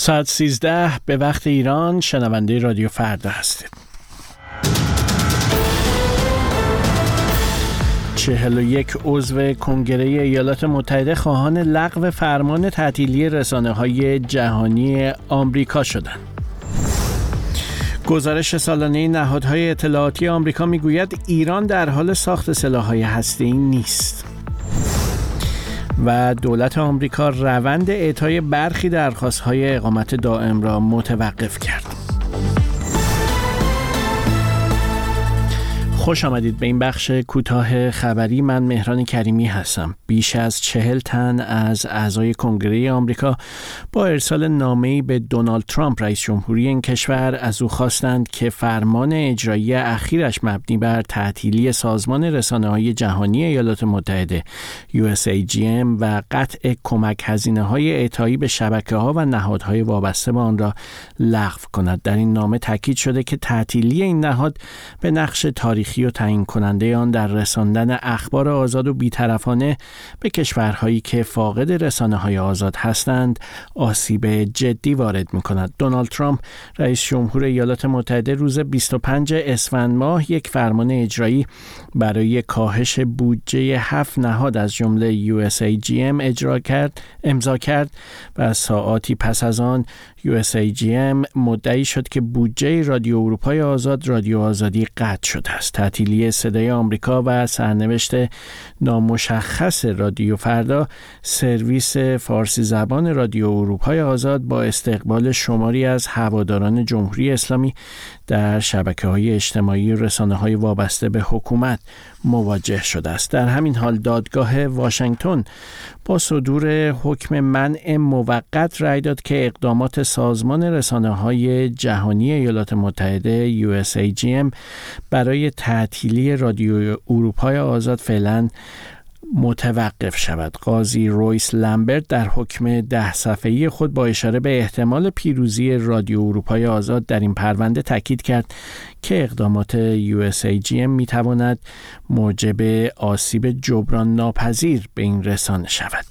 ساعت 13 به وقت ایران شنونده رادیو فردا هستید. 41 عضو کنگره ایالات متحده خواهان لغو فرمان تعطیلی رسانه‌های جهانی آمریکا شدند. گزارش سالانه نهادهای اطلاعاتی آمریکا میگوید ایران در حال ساخت سلاح‌های هسته‌ای نیست. و دولت آمریکا روند اعطای برخی درخواست‌های اقامت دائم را متوقف کرد. خوش آمدید به این بخش کوتاه خبری. من مهران کریمی هستم. بیش از 40 تن از اعضای کنگره آمریکا با ارسال نامه‌ای به دونالد ترامپ رئیس جمهوری این کشور از او خواستند که فرمان اجرایی اخیرش مبنی بر تعطیلی سازمان رسانه‌های جهانی ایالات متحده USAGM و قطع کمک هزینه‌های اعطایی به شبکه‌ها و نهادهای وابسته به آن را لغو کند. در این نامه تاکید شده که تعطیلی این نهاد به نقش تاریخی و تعیین کننده آن در رساندن اخبار آزاد و بی‌طرفانه به کشورهایی که فاقد رسانه‌های آزاد هستند آسیب جدی وارد می‌کند. دونالد ترامپ رئیس جمهور ایالات متحده روز 25 اسفند ماه یک فرمان اجرایی برای کاهش بودجه 7 نهاد از جمله USAGM امضا کرد و ساعاتی پس از آن USAGM مدعی شد که بودجه رادیو اروپای آزاد رادیو آزادی قطع شده است. تعطیلی صدای آمریکا و سرنوشت نامشخص رادیو فردا، سرویس فارسی زبان رادیو اروپای آزاد، با استقبال شماری از هواداران جمهوری اسلامی در شبکه‌های اجتماعی و رسانه‌های وابسته به حکومت مواجه شده است. در همین حال دادگاه واشنگتن با صدور حکم منع موقت رأی داد که اقدامات سازمان رسانه‌های جهانی ایالات متحده USAGM برای تعطیلی رادیو اروپای آزاد فعلاً متوقف شود. قاضی رویس لمبرت در حکم 10 صفحه‌ای خود با اشاره به احتمال پیروزی رادیو اروپای آزاد در این پرونده تاکید کرد که اقدامات USAGM می‌تواند موجب آسیب جبران ناپذیر به این رسانه شود.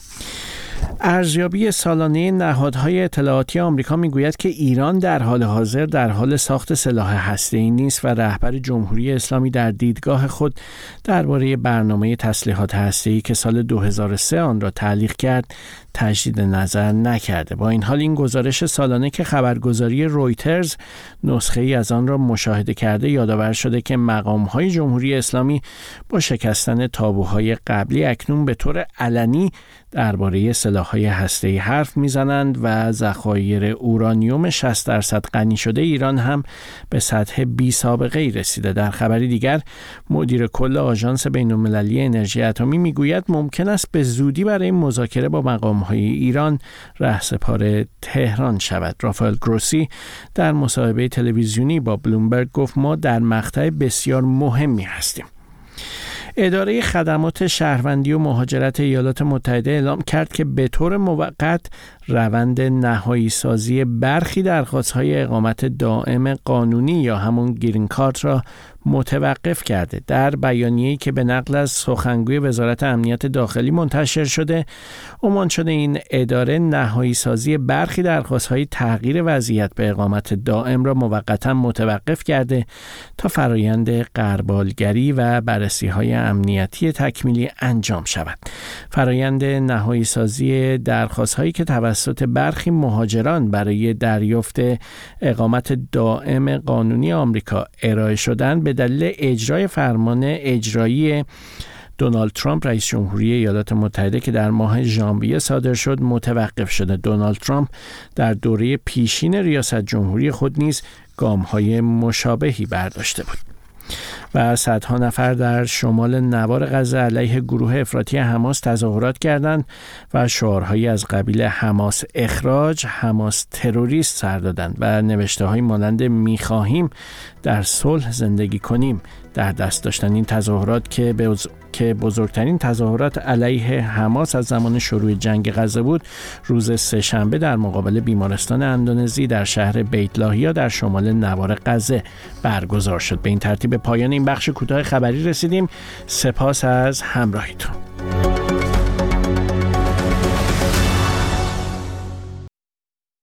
ارزیابی سالانه نهادهای اطلاعاتی آمریکا میگوید که ایران در حال حاضر در حال ساخت سلاح هسته‌ای نیست و رهبر جمهوری اسلامی در دیدگاه خود درباره برنامه تسلیحات هسته‌ای که سال 2003 آن را تعلیق کرد تجدید نظر نکرده. با این حال این گزارش سالانه که خبرگزاری رویترز نسخه‌ای از آن را مشاهده کرده یادآور شده که مقام‌های جمهوری اسلامی با شکستن تابوهای قبلی اکنون به طور علنی درباره سلاح‌های هسته‌ای حرف می‌زنند و ذخایر اورانیوم 60% غنی شده ایران هم به سطح بی‌سابقه‌ای رسیده. در خبری دیگر مدیر کل آژانس بین‌المللی انرژی اتمی میگوید ممکن است به زودی برای مذاکره با مقام‌های ایران رهسپار تهران شود. رافائل گروسی در مصاحبه تلویزیونی با بلومبرگ گفت ما در مقطع بسیار مهمی هستیم. اداره خدمات شهروندی و مهاجرت ایالات متحده اعلام کرد که به طور موقت روند نهایی سازی برخی درخواست‌های اقامت دائم قانونی یا همون گرین کارت را متوقف کرده. در بیانیه‌ای که به نقل از سخنگوی وزارت امنیت داخلی منتشر شده، عنوان شده این اداره نهایی سازی برخی درخواست‌های تغییر وضعیت به اقامت دائم را موقتا متوقف کرده تا فرایند غربالگری و بررسی‌های امنیتی تکمیلی انجام شود. فرایند نهایی سازی درخواست‌هایی که توسط برخی مهاجران برای دریافت اقامت دائم قانونی آمریکا ارائه شدند به دلیل اجرای فرمان اجرایی دونالد ترامپ رئیس جمهوری ایالات متحده که در ماه ژانویه صادر شد متوقف شده. دونالد ترامپ در دوره پیشین ریاست جمهوری خود نیز گام‌های مشابهی برداشته بود. و صدها نفر در شمال نوار غزه علیه گروه افراطی حماس تظاهرات کردند و شعارهایی از قبیل حماس اخراج، حماس تروریست سر دادند و نوشته‌های مانند می‌خواهیم در صلح زندگی کنیم در دست داشتن. این تظاهرات که بزرگترین تظاهرات علیه حماس از زمان شروع جنگ غزه بود، روز سه‌شنبه در مقابل بیمارستان اندونزی در شهر بیت لاهیا در شمال نوار غزه برگزار شد. به این ترتیب پایان این بخش کوتاه خبری رسیدیم. سپاس از همراهیتون.